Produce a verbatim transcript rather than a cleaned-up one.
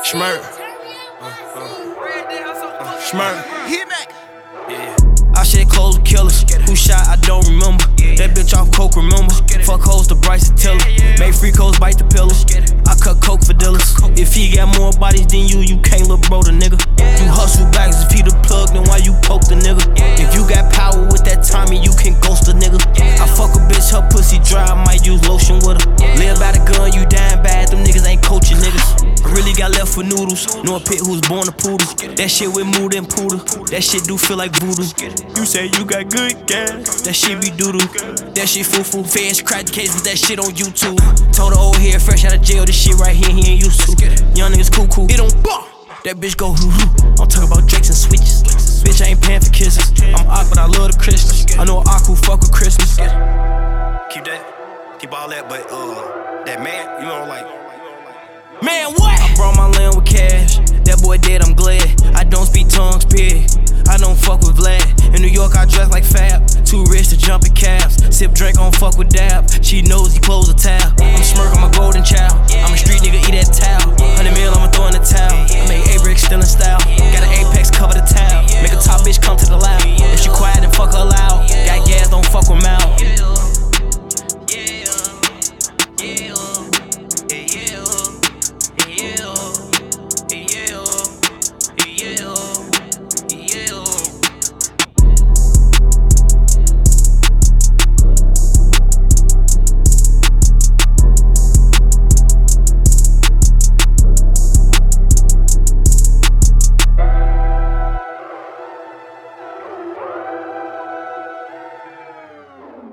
Schmirk. Uh, uh, uh, Schmirk. Hit back. Yeah. I shed clothes with killers. Who shot, I don't remember. That bitch off coke, remember. Fuck hoes to Bryce and Tiller. Made free codes bite the pillows. I cut coke for dealers. If he got more bodies than you, you can't look bro the nigga. You hustle bags if he the plug, then why you poke the nigga? If you got power with that timing, you can ghost a nigga. I fuck a bitch, her pussy dry, I might use lotion with her. Live by the gun, you dying bad, them niggas ain't coaching niggas. I really got left for noodles. Know a pit who's born a poodle. That shit with mood and poodle. That shit do feel like voodoo. You say you got good gas, that shit be doodoo. That shit foo-foo. Feds crack the case with that shit on YouTube. Told the old head fresh out of jail, this shit right here he ain't used to. Young niggas cool-cool. It don't ball. That bitch go hoo-hoo. I'm talking about drakes and switches. Bitch, I ain't paying for kisses. I'm awkward, but I love the Christmas. I know an awkward fuck with Christmas. Keep that, keep all that, but uh, that man, you know, like, man, what? I brought my land with cash. That boy dead, I'm glad. I don't speak tongues, pig. I don't fuck with Vlad. In New York, I dress like Fab. Too rich to jump in cabs. Sip drink, on fuck with Dab. She knows he close a tab. I'm smirking my